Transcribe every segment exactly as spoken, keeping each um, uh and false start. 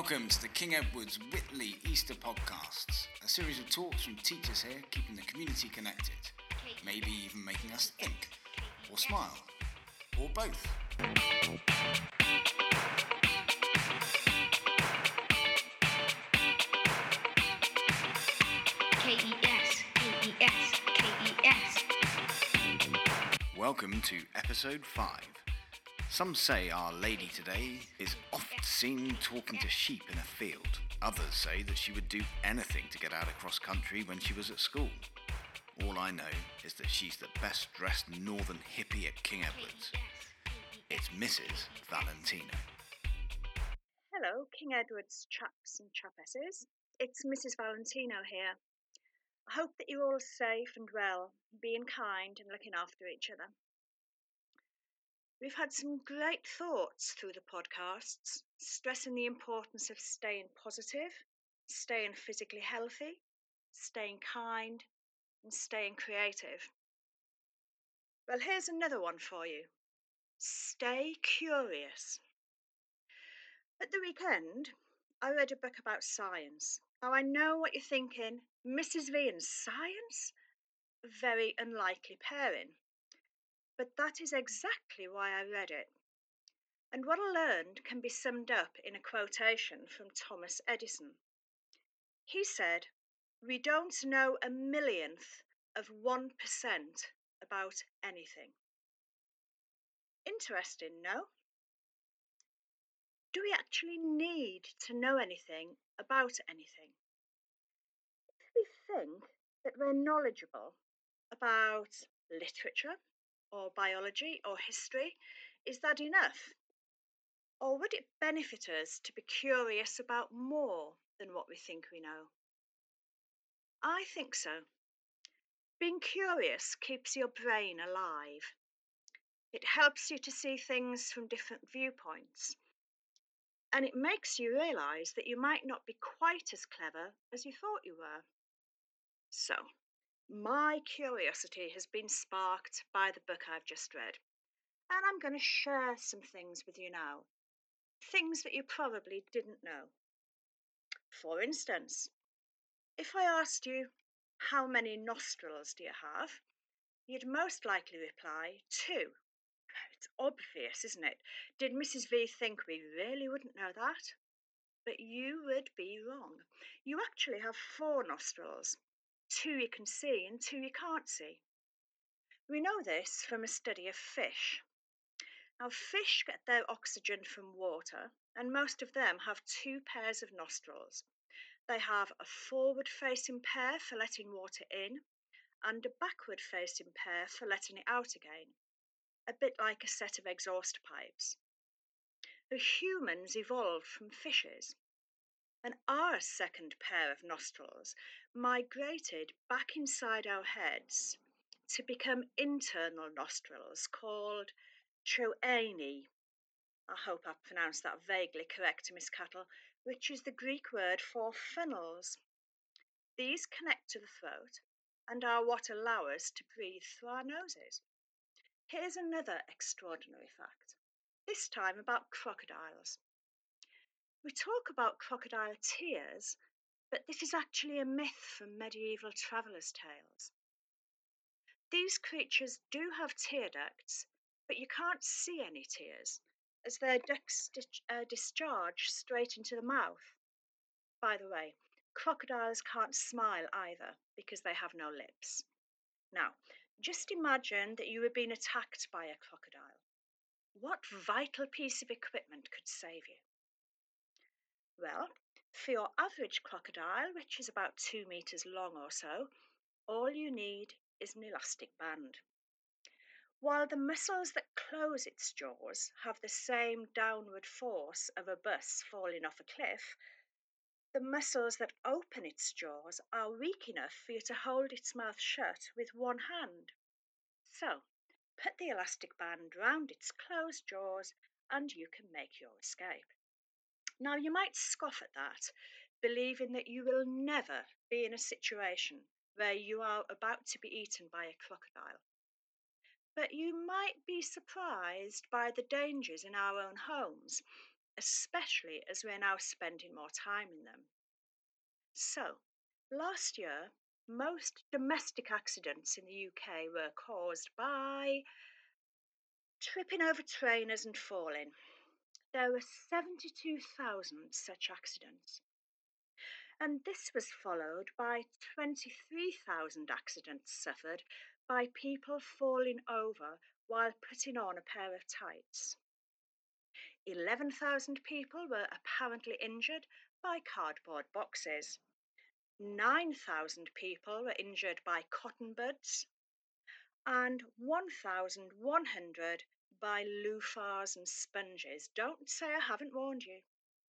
Welcome to the King Edward's Whitley Easter Podcasts, a series of talks from teachers here keeping the community connected, maybe even making us think, or smile, or both. K E S, K E S, K E S. Welcome to episode five. Some say Our Lady today is oft seen talking to sheep in a field. Others say that she would do anything to get out across country when she was at school. All I know is that she's the best dressed northern hippie at King Edward's. It's Missus Valentino. Hello, King Edward's chaps and chapesses. It's Missus Valentino here. I hope that you're all safe and well, being kind and looking after each other. We've had some great thoughts through the podcasts, stressing the importance of staying positive, staying physically healthy, staying kind, and staying creative. Well, here's another one for you. Stay curious. At the weekend, I read a book about science. Now, I know what you're thinking. Missus V and science? A very unlikely pairing. But that is exactly why I read it. And what I learned can be summed up in a quotation from Thomas Edison. He said, "We don't know a millionth of one percent about anything." Interesting, no? Do we actually need to know anything about anything? If we think that we're knowledgeable about literature or biology or history, is that enough? Or would it benefit us to be curious about more than what we think we know? I think so. Being curious keeps your brain alive. It helps you to see things from different viewpoints. And it makes you realise that you might not be quite as clever as you thought you were. So, my curiosity has been sparked by the book I've just read. And I'm going to share some things with you now. Things that you probably didn't know. For instance, if I asked you, how many nostrils do you have? You'd most likely reply, two. It's obvious, isn't it? Did Missus V think we really wouldn't know that? But you would be wrong. You actually have four nostrils. Two you can see and two you can't see. We know this from a study of fish. Now, fish get their oxygen from water, and most of them have two pairs of nostrils. They have a forward-facing pair for letting water in, and a backward-facing pair for letting it out again, a bit like a set of exhaust pipes. The humans evolved from fishes, and our second pair of nostrils migrated back inside our heads to become internal nostrils called choanei. I hope I pronounced that vaguely correct, Miss Cattle, which is the Greek word for funnels. These connect to the throat and are what allow us to breathe through our noses. Here's another extraordinary fact, this time about crocodiles. We talk about crocodile tears, but this is actually a myth from medieval travellers' tales. These creatures do have tear ducts, but you can't see any tears, as their ducts uh, discharge straight into the mouth. By the way, crocodiles can't smile either because they have no lips. Now, just imagine that you were being attacked by a crocodile. What vital piece of equipment could save you? Well, for your average crocodile, which is about two metres long or so, all you need is an elastic band. While the muscles that close its jaws have the same downward force of a bus falling off a cliff, the muscles that open its jaws are weak enough for you to hold its mouth shut with one hand. So, put the elastic band round its closed jaws and you can make your escape. Now, you might scoff at that, believing that you will never be in a situation where you are about to be eaten by a crocodile. But you might be surprised by the dangers in our own homes, especially as we're now spending more time in them. So, last year, most domestic accidents in the U K were caused by tripping over trainers and falling. There were seventy-two thousand such accidents. And this was followed by twenty-three thousand accidents suffered by people falling over while putting on a pair of tights. eleven thousand people were apparently injured by cardboard boxes. nine thousand people were injured by cotton buds. And one thousand one hundred by loofahs and sponges. Don't say I haven't warned you.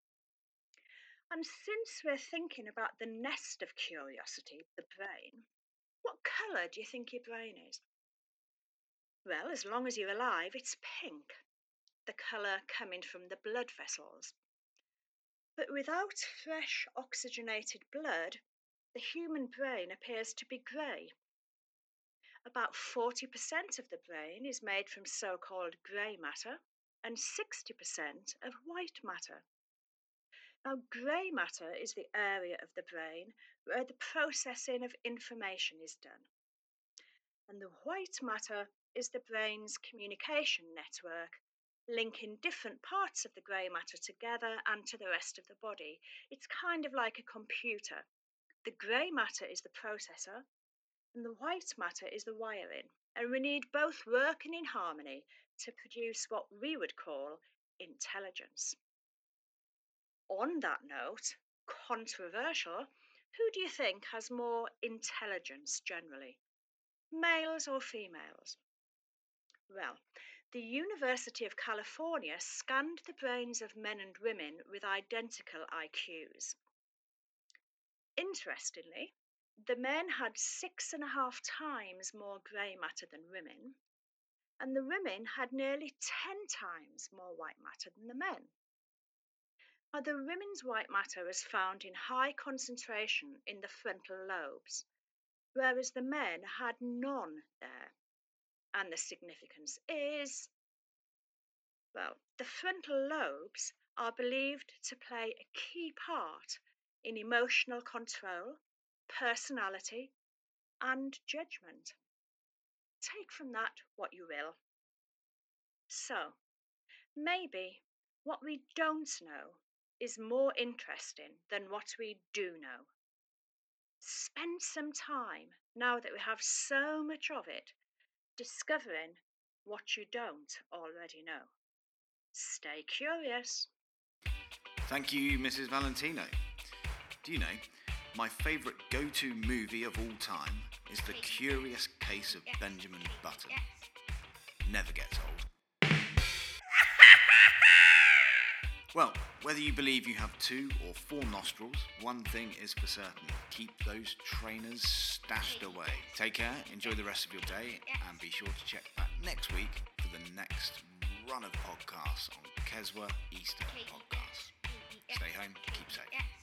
And since we're thinking about the nest of curiosity, the brain, what colour do you think your brain is? Well, as long as you're alive, it's pink, the colour coming from the blood vessels. But without fresh oxygenated blood, the human brain appears to be grey. About forty percent of the brain is made from so-called grey matter and sixty percent of white matter. Now, grey matter is the area of the brain where the processing of information is done. And the white matter is the brain's communication network, linking different parts of the grey matter together and to the rest of the body. It's kind of like a computer. The grey matter is the processor, and the white matter is the wiring. And we need both working in harmony to produce what we would call intelligence. On that note, controversial, who do you think has more intelligence generally? Males or females? Well, the University of California scanned the brains of men and women with identical I Qs. Interestingly, the men had six and a half times more grey matter than women, and the women had nearly ten times more white matter than the men. Now, the women's white matter was found in high concentration in the frontal lobes, whereas the men had none there. And the significance is, well, the frontal lobes are believed to play a key part in emotional control, personality, and judgment. Take from that what you will. So, maybe what we don't know is more interesting than what we do know. Spend some time, now that we have so much of it, discovering what you don't already know. Stay curious. Thank you, Missus Valentino. Do you know, my favourite go-to movie of all time is The Curious Case of Benjamin Button. Never gets old. Well, whether you believe you have two or four nostrils, one thing is for certain. Keep those trainers stashed away. Take care, enjoy the rest of your day, and be sure to check back next week for the next run of podcasts on Keswa Easter Podcast. Stay home, keep safe.